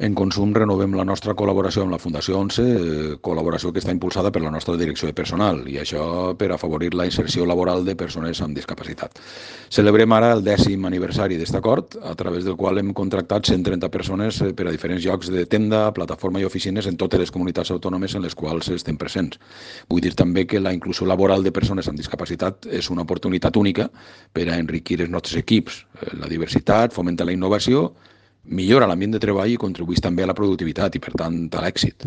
En Consum renovem la nostra col·laboració amb la Fundació 11, col·laboració que està impulsada per la nostra direcció de personal, i això per afavorir la inserció laboral de persones amb discapacitat. Celebrem ara el 10è aniversari d'aquest acord, a través del qual hem contractat 130 persones per a diferents llocs de tenda, plataforma i oficines en totes les comunitats autònomes en les quals estem presents. Vull dir també que la inclusió laboral de persones amb discapacitat és una oportunitat única per a enriquir els nostres equips. La diversitat fomenta la innovació, millora l'ambient de treball i contribueix també a la productivitat i, per tant, a l'èxit.